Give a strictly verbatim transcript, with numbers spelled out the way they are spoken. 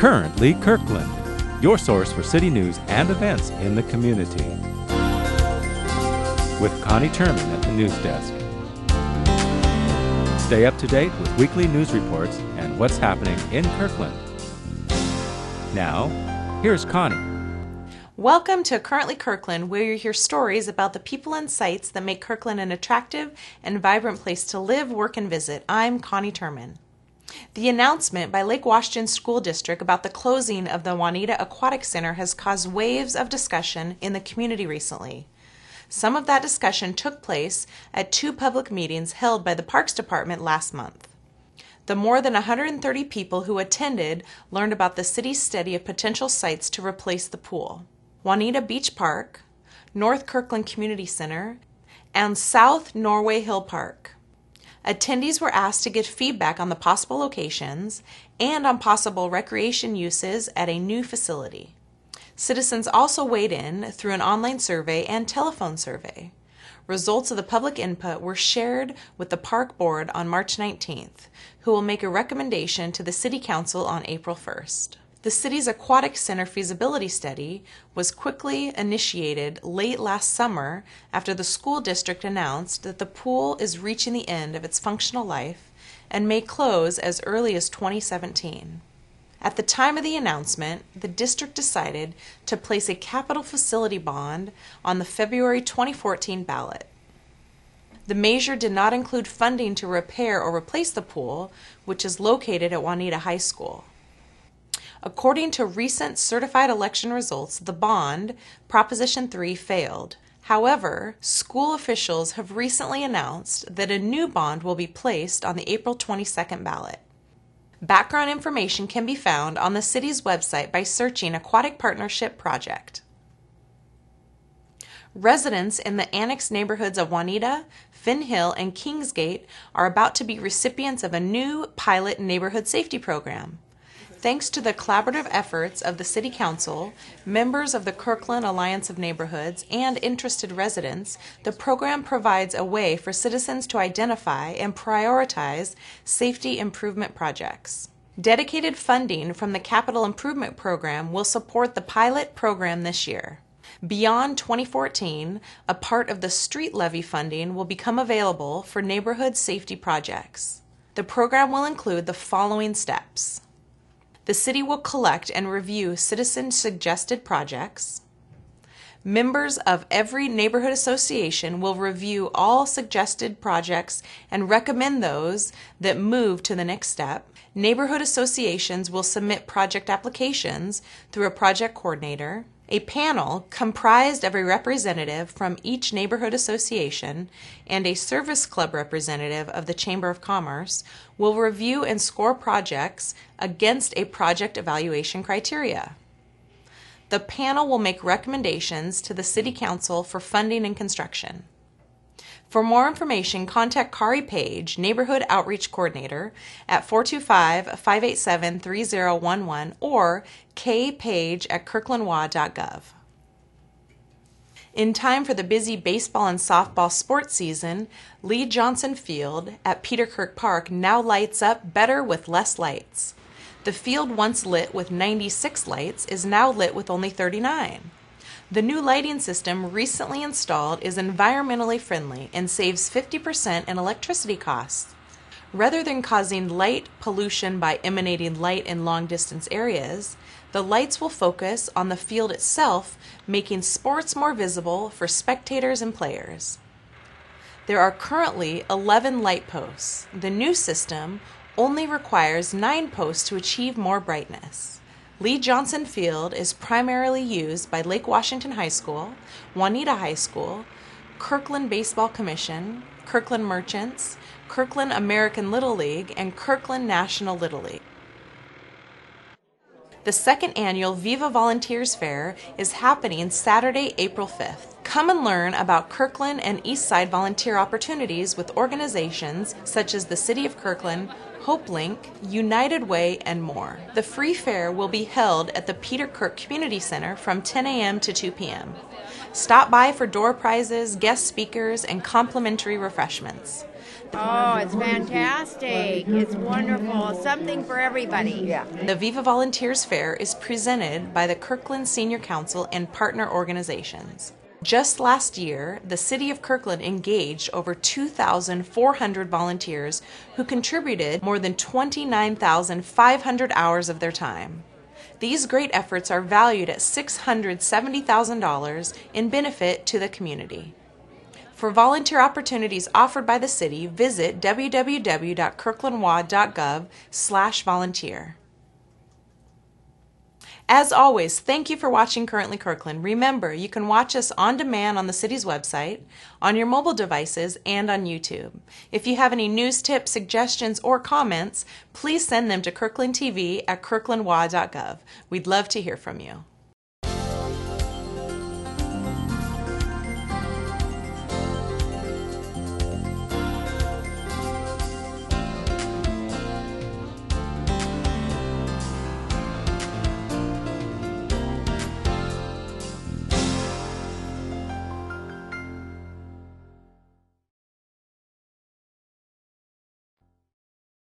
Currently Kirkland, your source for city news and events in the community. With Connie Terman at the news desk. Stay up to date with weekly news reports and what's happening in Kirkland. Now, here's Connie. Welcome to Currently Kirkland, where you hear stories about the people and sites that make Kirkland an attractive and vibrant place to live, work, and visit. I'm Connie Terman. The announcement by Lake Washington School District about the closing of the Juanita Aquatic Center has caused waves of discussion in the community recently. Some of that discussion took place at two public meetings held by the Parks Department last month. The more than one hundred thirty people who attended learned about the city's study of potential sites to replace the pool: Juanita Beach Park, North Kirkland Community Center, and South Norway Hill Park. Attendees were asked to give feedback on the possible locations and on possible recreation uses at a new facility. Citizens also weighed in through an online survey and telephone survey. Results of the public input were shared with the Park Board on March nineteenth, who will make a recommendation to the City Council on April first. The city's aquatic center feasibility study was quickly initiated late last summer after the school district announced that the pool is reaching the end of its functional life and may close as early as twenty seventeen. At the time of the announcement, the district decided to place a capital facility bond on the February twenty fourteen ballot. The measure did not include funding to repair or replace the pool, which is located at Juanita High School. According to recent certified election results, the bond, Proposition three, failed. However, school officials have recently announced that a new bond will be placed on the April twenty-second ballot. Background information can be found on the city's website by searching Aquatic Partnership Project. Residents in the annexed neighborhoods of Juanita, Finn Hill, and Kingsgate are about to be recipients of a new pilot neighborhood safety program. Thanks to the collaborative efforts of the City Council, members of the Kirkland Alliance of Neighborhoods, and interested residents, the program provides a way for citizens to identify and prioritize safety improvement projects. Dedicated funding from the Capital Improvement Program will support the pilot program this year. Beyond twenty fourteen, a part of the street levy funding will become available for neighborhood safety projects. The program will include the following steps. The city will collect and review citizen-suggested projects. Members of every neighborhood association will review all suggested projects and recommend those that move to the next step. Neighborhood associations will submit project applications through a project coordinator. A panel comprised of a representative from each neighborhood association and a service club representative of the Chamber of Commerce will review and score projects against a project evaluation criteria. The panel will make recommendations to the City Council for funding and construction. For more information, contact Kari Page, Neighborhood Outreach Coordinator, at four two five, five eight seven, three zero one one or kpage at kirkland w a dot gov. In time for the busy baseball and softball sports season, Lee Johnson Field at Peter Kirk Park now lights up better with less lights. The field, once lit with ninety-six lights, is now lit with only thirty-nine. The new lighting system recently installed is environmentally friendly and saves fifty percent in electricity costs. Rather than causing light pollution by emanating light in long-distance areas, the lights will focus on the field itself, making sports more visible for spectators and players. There are currently eleven light posts. The new system only requires nine posts to achieve more brightness. Lee Johnson Field is primarily used by Lake Washington High School, Juanita High School, Kirkland Baseball Commission, Kirkland Merchants, Kirkland American Little League, and Kirkland National Little League. The second annual Viva Volunteers Fair is happening Saturday, April fifth. Come and learn about Kirkland and Eastside volunteer opportunities with organizations such as the City of Kirkland, HopeLink, United Way, and more. The free fair will be held at the Peter Kirk Community Center from ten a m to two p m Stop by for door prizes, guest speakers, and complimentary refreshments. Oh, it's fantastic. It's wonderful. Something for everybody. Yeah. The Viva Volunteers Fair is presented by the Kirkland Senior Council and partner organizations. Just last year, the City of Kirkland engaged over two thousand four hundred volunteers who contributed more than twenty-nine thousand five hundred hours of their time. These great efforts are valued at six hundred seventy thousand dollars in benefit to the community. For volunteer opportunities offered by the city, visit w w w dot kirkland w a dot gov slash volunteer. As always, thank you for watching Currently Kirkland. Remember, you can watch us on demand on the city's website, on your mobile devices, and on YouTube. If you have any news tips, suggestions, or comments, please send them to kirkland t v at kirkland w a dot gov. We'd love to hear from you.